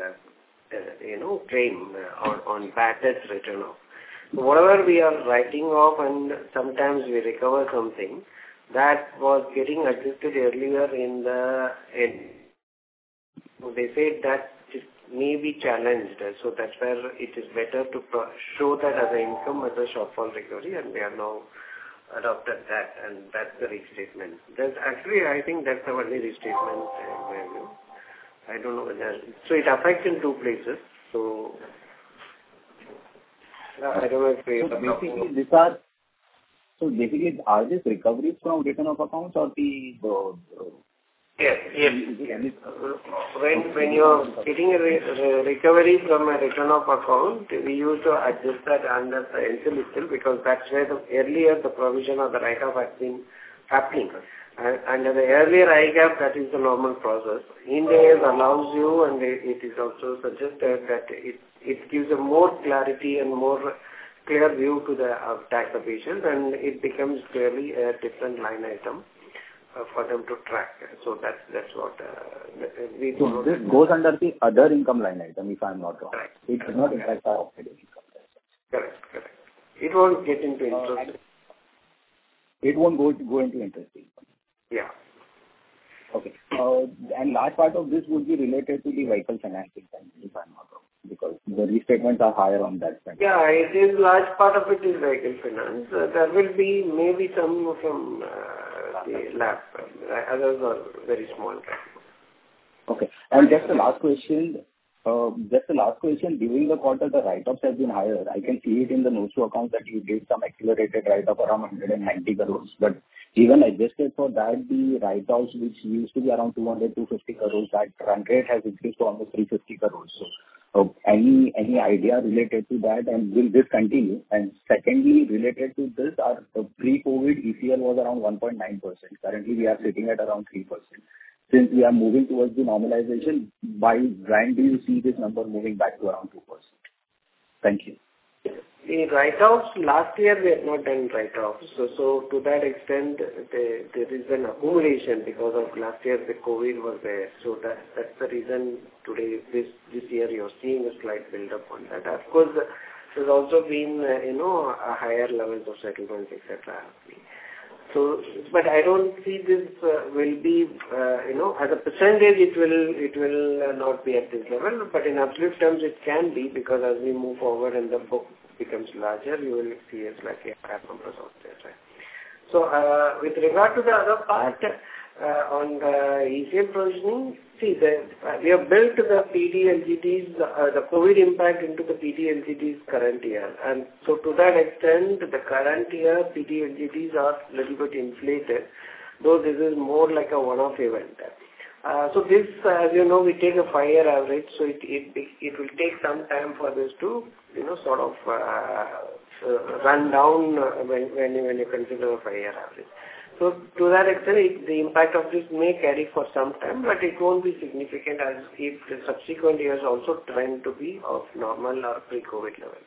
claim on bad debts written off. So whatever we are writing off and sometimes we recover something, that was getting adjusted earlier in the end. So they said that it may be challenged. So that's where it is better to show that as an income as a shortfall recovery, and we have now adopted that, and that's the restatement. That's actually, I think that's the only restatement. I don't know whether... So it affects in two places. So I don't know if we... So basically, are these recoveries from return of accounts or the Yes. When you're getting a recovery from a return of account, we used to adjust that under the NCL itself, because that's where earlier the provision of the write-off has been happening. And under the earlier IGAAP, that is the normal process. Ind AS allows you, and it is also suggested that it gives a more clarity and more clear view to the tax officials, and it becomes clearly a different line item for them to track. So that's what we do. So this goes under the other income line item, if I'm not wrong. Correct. It does not impact our operating income. Correct. It won't get into interest. It won't go into interest income. Yeah. Okay. And large part of this would be related to the vehicle financing, if I'm not wrong, because the restatements are higher on that front. Yeah, it is large part of it is vehicle finance. There will be maybe some from the LAP. Others are very small. Okay. And just the last question. During the quarter, the write-offs have been higher. I can see it in the notes to account that you did some accelerated write-off around 190 crores. But even adjusted for that, the write-offs, which used to be around 200-250 crores, that run rate has increased to almost 350 crores. So any idea related to that, and will this continue? And secondly, related to this, our pre-COVID ECL was around 1.9%. Currently, we are sitting at around 3%. Since we are moving towards the normalization, by when do you see this number moving back to around 2%? Thank you. The write-offs, last year we had not done write-offs. So to that extent, there is an accumulation because of last year the COVID was there. So that's the reason today, this year you're seeing a slight build-up on that. Of course, there's also been, a higher levels of settlements, etc. So, but I don't see this will be, as a percentage it will not be at this level, but in absolute terms it can be, because as we move forward and the book becomes larger, you will see a slightly higher numbers out there, right? So, with regard to the other part, on the ECL provisioning, see, we have built the PD/LGDs, the COVID impact into the PD/LGDs current year. And so to that extent, the current year PD/LGDs are a little bit inflated, though this is more like a one-off event. So this, as you know, we take a 5-year average, so it will take some time for this to, sort of run down when you consider a 5-year average. So to that extent, the impact of this may carry for some time, but it won't be significant as if the subsequent years also trend to be of normal or pre-COVID levels.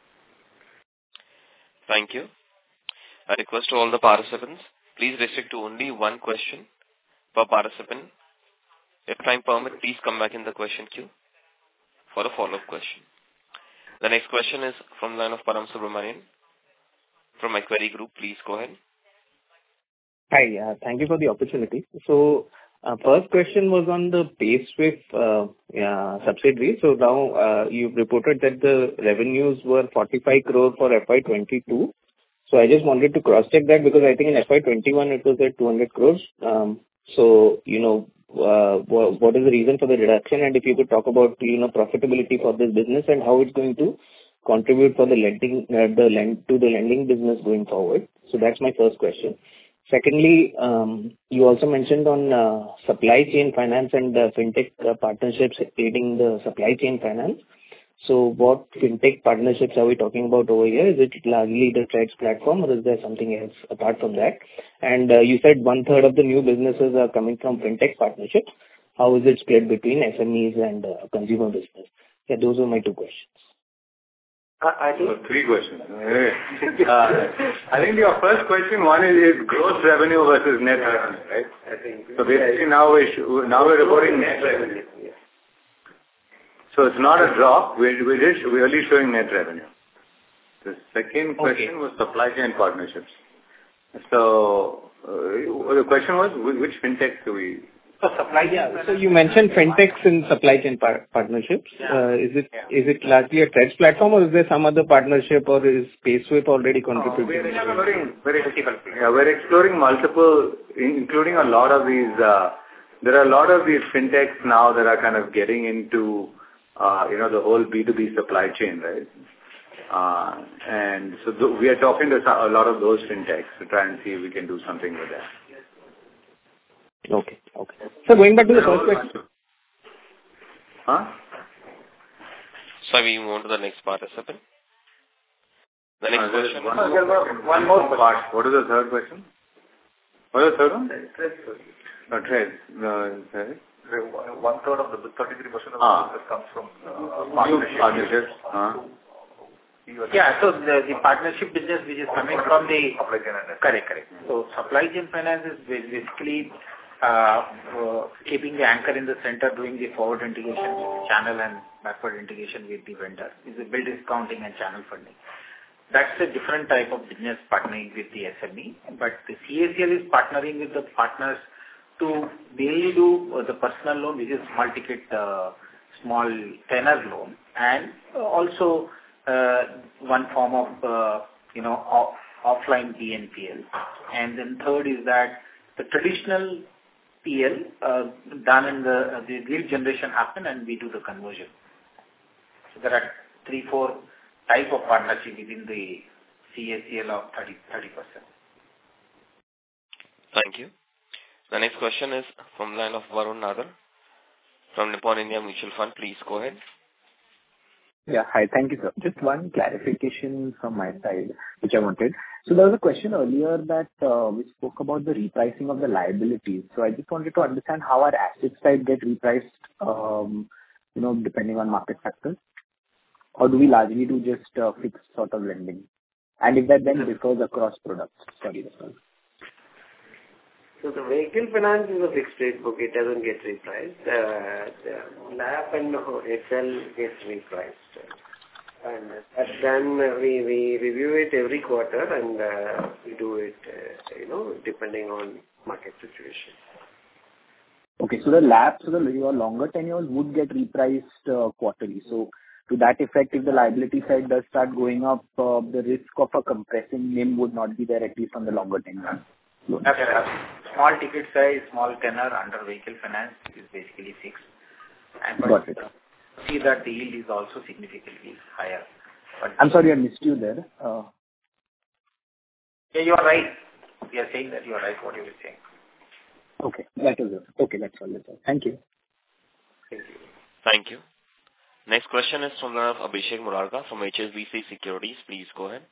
Thank you. I request to all the participants, please restrict to only one question per participant. If time permits, please come back in the question queue for a follow-up question. The next question is from the line of Param Subramanian from Macquarie Group. Please go ahead. Hi, thank you for the opportunity. So, first question was on the PaySwiff subsidiary. So now you've reported that the revenues were 45 crore for FY22. So I just wanted to cross-check that, because I think in FY21 it was at 200 crores. So, what is the reason for the reduction? And if you could talk about, profitability for this business and how it's going to contribute for the lending, to the lending business going forward. So that's my first question. Secondly, you also mentioned on supply chain finance and fintech partnerships aiding the supply chain finance. So what fintech partnerships are we talking about over here? Is it largely the TReDS platform, or is there something else apart from that? And you said 1/3 of the new businesses are coming from fintech partnerships. How is it split between SMEs and consumer business? Yeah, those are my two questions. I think 3 questions. I think your first question, one is gross revenue versus net revenue, right? I think. So basically now we're reporting net revenue. Yes. So it's not a drop. We're only showing net revenue. The second question was supply chain partnerships. So the question was which fintech do we? So you mentioned fintechs in supply chain partnerships. Is it largely a TReDS platform, or is there some other partnership, or is PaySwiff already contributing? We're exploring multiple, including a lot of these there are a lot of these fintechs now that are kind of getting into, the whole B2B supply chain, right? And so we are talking to a lot of those fintechs to try and see if we can do something with that. Okay. So going back to the first question. So we move on to the next participant. The next question. One more part. What is the third question? What is the third one? Trade. One third of the 33% of the business comes from partnerships. Yeah, so the partnership business which is coming from the supply chain finance. Correct. So supply chain finance is basically keeping the anchor in the center, doing the forward integration with the channel and backward integration with the vendor. Is the bill discounting and channel funding. That's a different type of business partnering with the SME. But the CACL is partnering with the partners to mainly do the personal loan, which is small ticket, small tenor loan, and also one form of offline BNPL. And then third is that the traditional PL done in the lead generation happen and we do the conversion. So there are 3-4 type of partnership within the CACL of 30%. Thank you. The next question is from the line of Varun Nadar from Nippon India Mutual Fund. Please go ahead. Yeah, hi. Thank you, sir. Just one clarification from my side, which I wanted. So there was a question earlier that we spoke about the repricing of the liabilities. So I just wanted to understand how our asset side get repriced, depending on market factors. Or do we largely do just fixed sort of lending? And if that then differs across products? Sorry, that's all. So the vehicle finance is a fixed rate book. It doesn't get repriced. The LAP and HL gets repriced. And then we review it every quarter and we do it, depending on market situation. Okay, so the LAP, your longer tenures would get repriced quarterly. So to that effect, if the liability side does start going up, the risk of a compressing NIM would not be there, at least on the longer tenure. Small ticket size, small tenor under vehicle finance is basically fixed. And got it. See that the yield is also significantly higher. But I'm sorry, I missed you there. Yeah, you are right. We are saying that you are right what you were saying. Okay, that is it. Okay, that's all. Thank you. Thank you. Next question is from Abhishek Murarka from HSBC Securities. Please go ahead.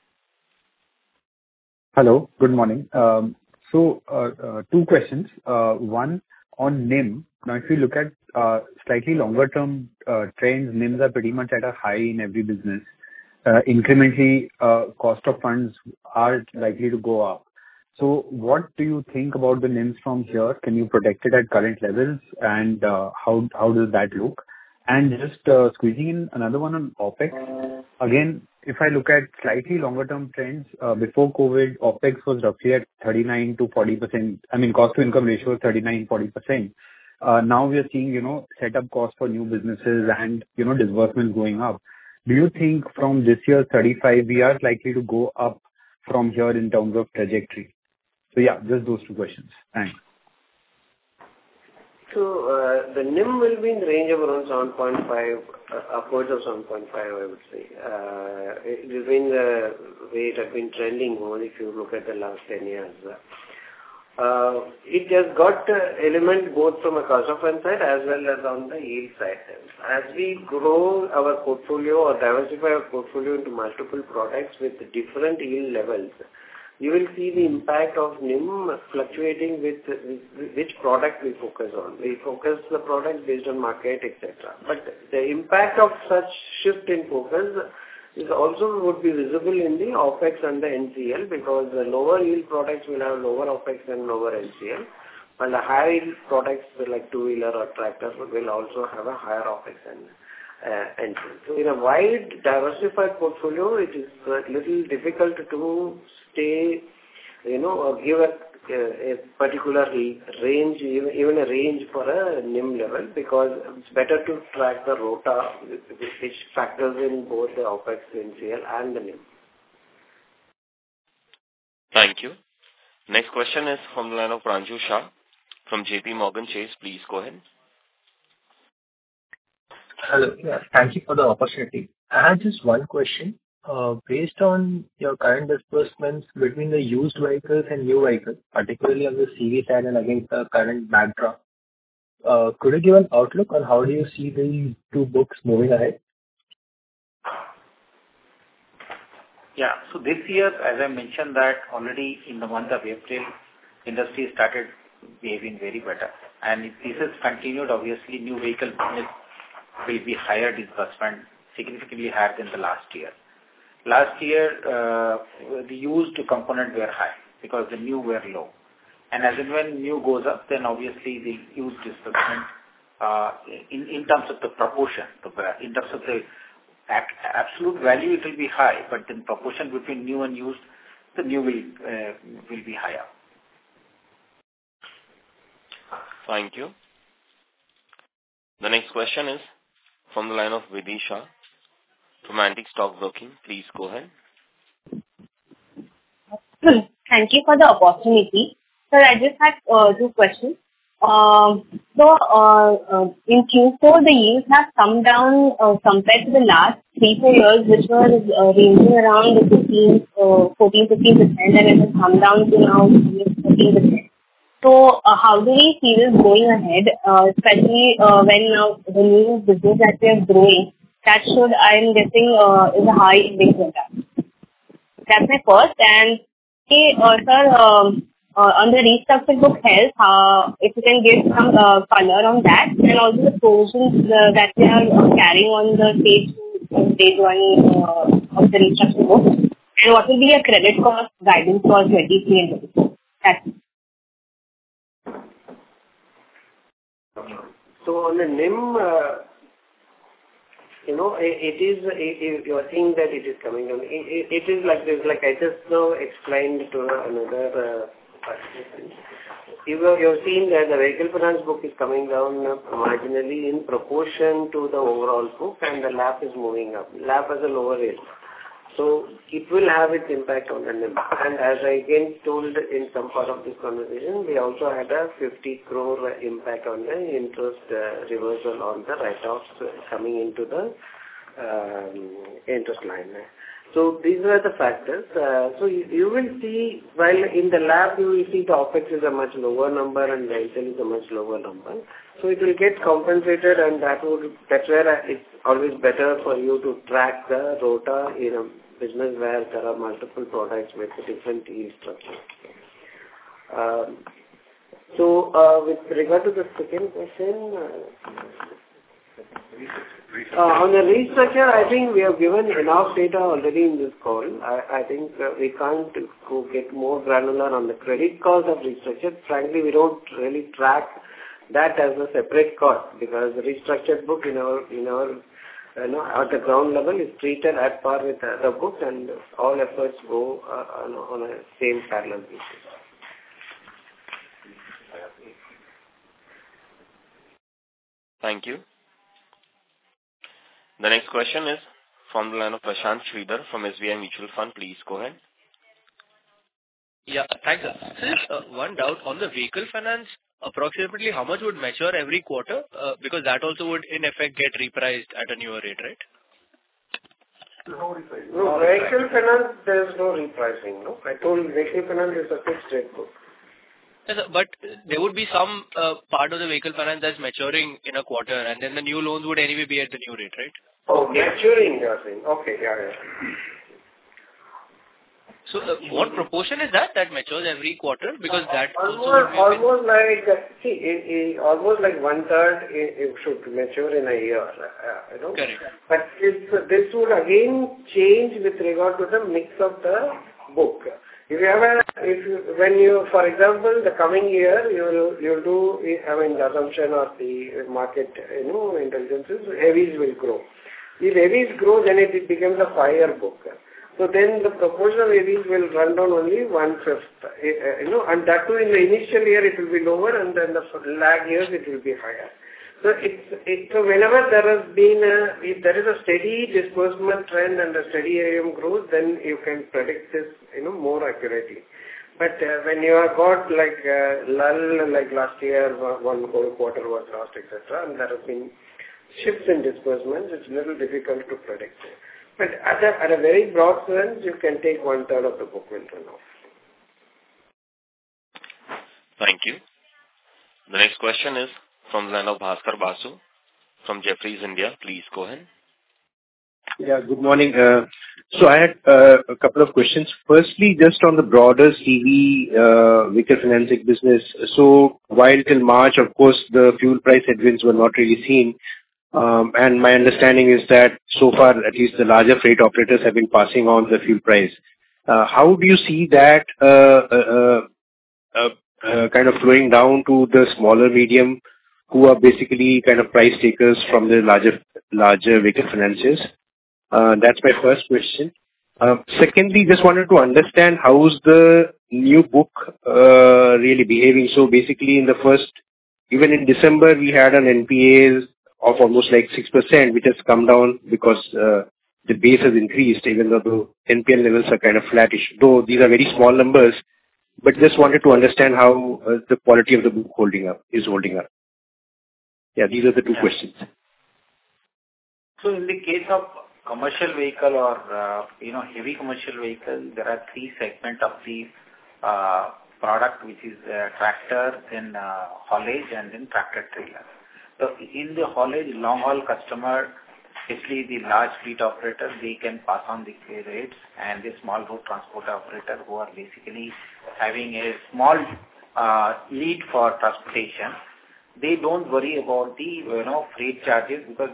Hello, good morning. So, two questions. One on NIM. Now, if you look at slightly longer term trends, NIMs are pretty much at a high in every business. Incrementally, cost of funds are likely to go up. So what do you think about the NIMs from here? Can you protect it at current levels? And how does that look? And just squeezing in another one on OPEX. Again, if I look at slightly longer term trends, before COVID, OPEX was roughly at 39 to 40%. I mean, cost to income ratio was 39-40%. Now we are seeing, setup costs for new businesses and, disbursements going up. Do you think from this year 35, we are likely to go up from here in terms of trajectory? So yeah, just those two questions. Thanks. So the NIM will be in the range of around 7.5, upwards of 7.5, I would say. It has been the way it has been trending on if you look at the last 10 years. It has got element both from a cost of fund side as well as on the yield side. As we grow our portfolio or diversify our portfolio into multiple products with different yield levels, you will see the impact of NIM fluctuating with which product we focus on. We focus the product based on market, etc. But the impact of such shift in focus is also would be visible in the OPEX and the NCL, because the lower yield products will have lower OPEX and lower NCL, and the higher yield products like two-wheeler or tractors will also have a higher OPEX and NCL. So in a wide diversified portfolio, it is a little difficult to stay, or give a particular range, even a range for a NIM level, because it's better to track the ROTA, which factors in both the OPEX, NCL and the NIM. Thank you. Next question is from the line of Pranju Shah from JP Morgan Chase. Please go ahead. Hello. Yeah, thank you for the opportunity. I have just one question. Based on your current disbursements between the used vehicles and new vehicles, particularly on the CV side and against the current backdrop, could you give an outlook on how do you see these two books moving ahead? Yeah. So this year, as I mentioned that already in the month of April, industry started behaving very better. And if this has continued, obviously new vehicle business will be higher disbursement, significantly higher than the last year. Last year, the used component were high because the new were low. And as and when new goes up, then obviously the used disbursement, in terms of the proportion, in terms of the absolute value, it will be high, but in proportion between new and used, the new will be higher. Thank you. The next question is from the line of Vidisha from Antique Stock Broking. Please go ahead. Thank you for the opportunity. Sir, I just had two questions. In Q4, the yields have come down compared to the last 3-4 years, which was ranging around 14-15%, and it has come down to now 13%. So, how do we see this going ahead, especially when now the new business that we are growing, that should, I am guessing, is a high yielding product. That's my first. And sir, on the restructured book health, if you can give some color on that, and also the provisions that we are carrying on the stage 1 of the restructured book, and what will be your credit cost guidance for 23 and 24? That's it. So on the NIM, it is, you are seeing that it is coming down. It is like this, like I just now explained to another participant. You have seen that the vehicle finance book is coming down marginally in proportion to the overall book, and the LAP is moving up. LAP has a lower rate. So it will have its impact on the NIM. And as I again told in some part of this conversation, we also had a 50 crore impact on the interest reversal on the write-offs coming into the interest line. So these are the factors. So you will see, while in the lab you will see the OPEX is a much lower number and the ITL is a much lower number. So it will get compensated, and that's where it's always better for you to track the ROTA in a business where there are multiple products with different yield structures. With regard to the second question, on the restructure, I think we have given enough data already in this call. I think we can't go get more granular on the credit cost of restructure. Frankly, we don't really track that as a separate cost, because the restructured book in our at the ground level is treated at par with the books, and all efforts go on a same parallel basis. Thank you. The next question is from the line of Prashant Sridhar from SBI Mutual Fund. Please go ahead. Yeah, thanks, sir. So just one doubt on the vehicle finance. Approximately how much would mature every quarter? Because that also would in effect get repriced at a newer rate, right? No, vehicle finance, there is no repricing. No, I told vehicle finance is a fixed rate book. Yes, sir, but there would be some part of the vehicle finance that's maturing in a quarter, and then the new loans would anyway be at the new rate, right? Oh, maturing, you are saying. Okay, yeah. So what proportion is that matures every quarter? Because that almost like 1/3 it should mature in a year. Correct. But this would again change with regard to the mix of the book. When you, for example, the coming year, you'll do, the assumption of the market, intelligences, heavies will grow. If heavies grow, then it becomes a 5-year book. So then the proportion of heavies will run down only 1/5, and that too in the initial year it will be lower, and then the lag years it will be higher. So so whenever there has been if there is a steady disbursement trend and a steady AUM growth, then you can predict this, more accurately. But when you have got like lull, like last year, one whole quarter was lost, etc., and there have been shifts in disbursements, it's a little difficult to predict. But at a very broad sense, you can take 1/3 of the book will run off. Thank you. The next question is from the line of Bhaskar Basu from Jefferies India. Please go ahead. Yeah, good morning. So I had a couple of questions. Firstly, just on the broader CV vehicle financing business. So while till March, of course, the fuel price headwinds were not really seen, and my understanding is that so far, at least the larger freight operators have been passing on the fuel price. How do you see that kind of flowing down to the smaller medium, who are basically kind of price takers from the larger vehicle financiers? That's my first question. Secondly, just wanted to understand how's the new book really behaving. So basically, even in December, we had an NPA of almost like 6%, which has come down because the base has increased, even though the NPL levels are kind of flattish. Though these are very small numbers, but just wanted to understand how the quality of the book is holding up. Yeah, these are the two questions. So in the case of commercial vehicle or heavy commercial vehicle, there are three segments of the product, which is tractor, then haulage, and then tractor trailer. So in the haulage, long haul customer, especially the large fleet operator, they can pass on the rates, and the small road transport operator who are basically having a small lead for transportation, they don't worry about the freight charges, because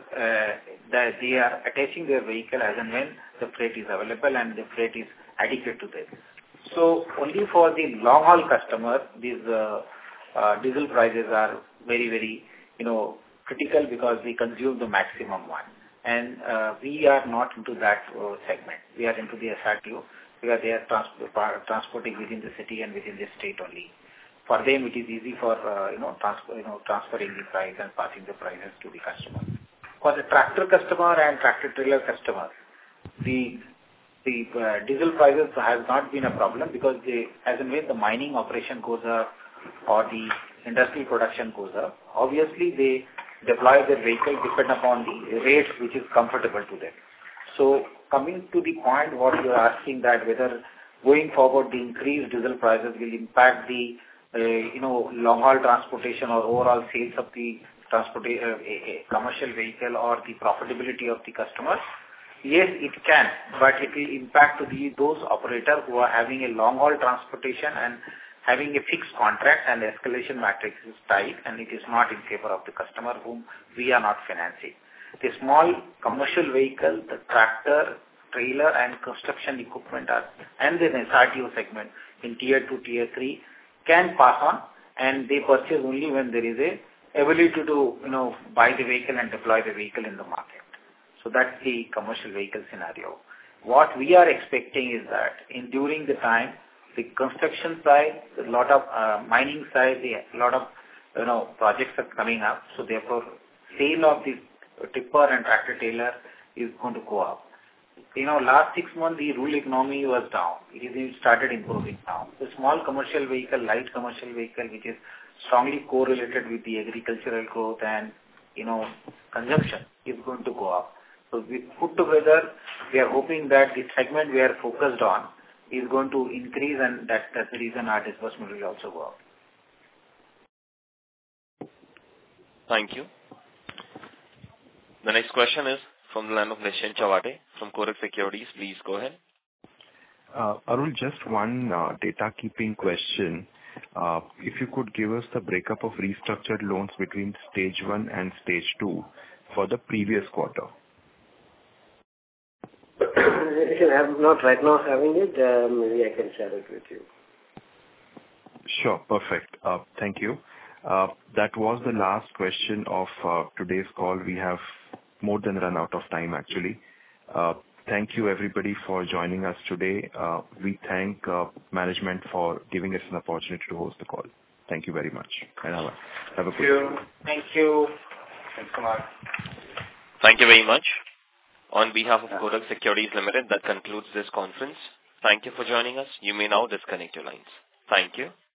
they are attaching their vehicle as and when the freight is available and the freight is adequate to them. So only for the long haul customer, these diesel prices are very, very critical, because we consume the maximum one. And we are not into that segment. We are into the SRTO, because they are transporting within the city and within the state only. For them, it is easy for transferring the price and passing the prices to the customer. For the tractor customer and tractor trailer customer, the diesel prices has not been a problem, because as and when the mining operation goes up or the industrial production goes up, obviously they deploy their vehicle depend upon the rate which is comfortable to them. So coming to the point what you are asking, that whether going forward the increased diesel prices will impact the long haul transportation or overall sales of the commercial vehicle or the profitability of the customers. Yes, it can, but it will impact those operators who are having a long haul transportation and having a fixed contract, and the escalation matrix is tight, and it is not in favor of the customer whom we are not financing. The small commercial vehicle, the tractor, trailer and construction equipment and the SRTO segment in tier 2, tier 3 can pass on, and they purchase only when there is a ability to buy the vehicle and deploy the vehicle in the market. So that's the commercial vehicle scenario. What we are expecting is that during the time, the construction side, a lot of mining side, a lot of projects are coming up. So therefore, sale of the tipper and tractor trailer is going to go up. Last 6 months the rural economy was down. It started improving now. The small commercial vehicle, light commercial vehicle, which is strongly correlated with the agricultural growth and consumption, is going to go up. So we put together, we are hoping that the segment we are focused on is going to increase, and that's the reason our disbursement will also go up. Thank you. The next question is from the line of Nischint Chawathe from Kotak Securities. Please go ahead. Arul, just one data keeping question. If you could give us the breakup of restructured loans between stage 1 and stage 2 for the previous quarter. I'm not right now having it. Maybe I can share it with you. Sure, perfect. Thank you. That was the last question of today's call. We have more than run out of time, actually. Thank you, everybody, for joining us today. We thank management for giving us an opportunity to host the call. Thank you very much. And have a good day. Thank you. Thanks a lot. Thank you very much. On behalf of Kotak Securities Limited, that concludes this conference. Thank you for joining us. You may now disconnect your lines. Thank you.